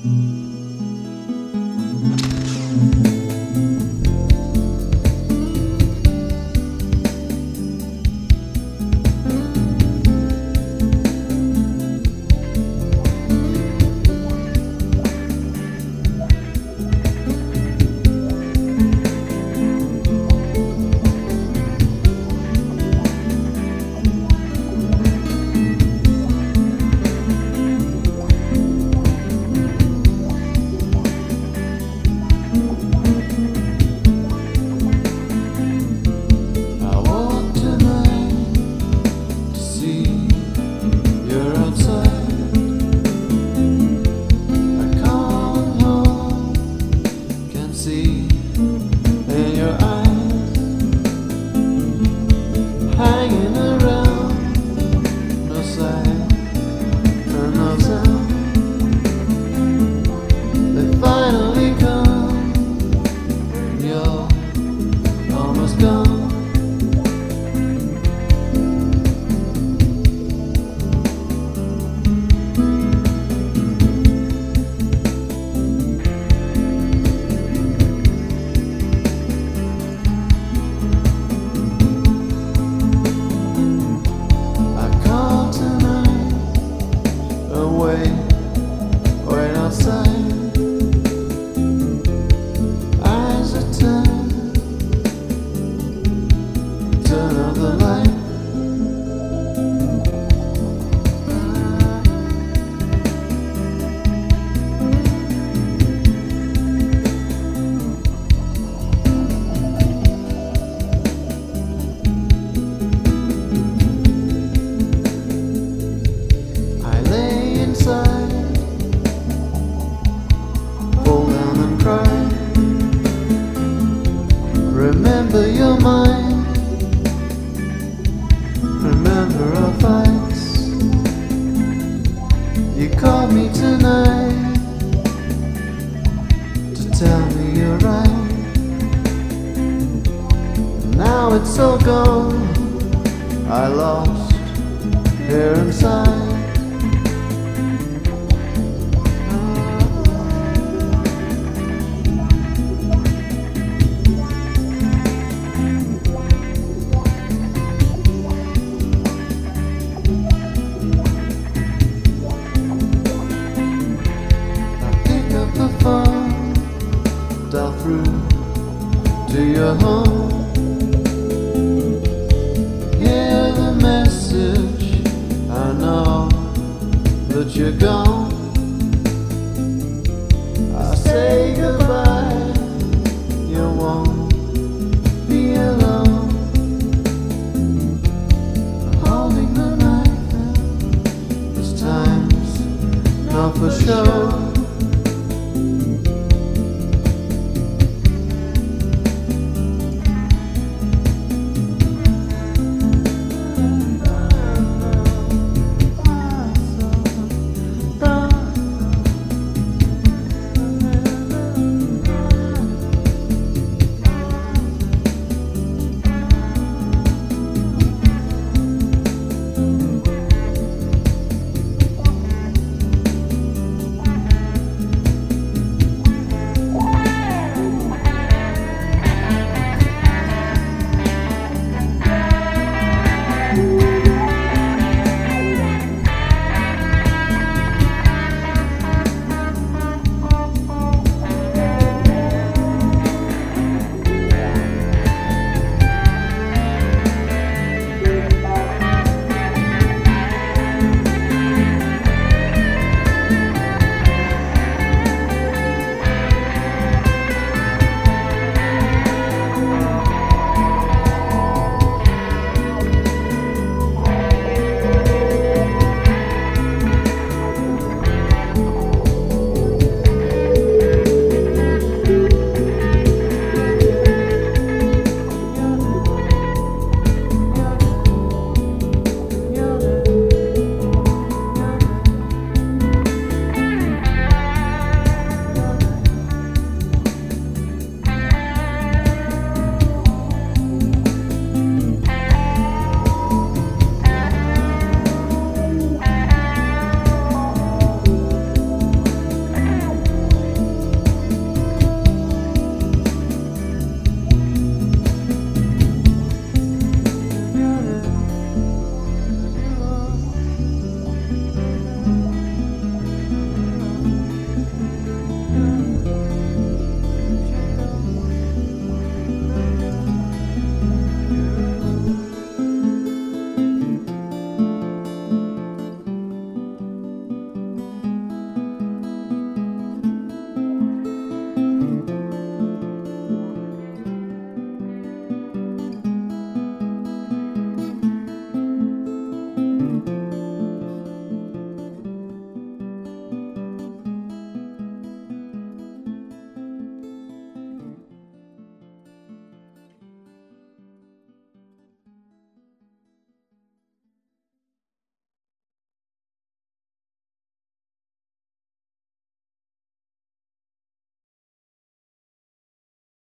Hanging around, no sign and no sound. They finally come, and you're almost gone. Wait outside. Eyes are turn off the light. I lay inside, remember you're mine. Remember our fights. You called me tonight to tell me you're right. Now it's all gone. I lost here inside. Dial through to your home. Hear the message. I know that you're gone. I say goodbye. You won't be alone. Holding the knife. This time's not for show.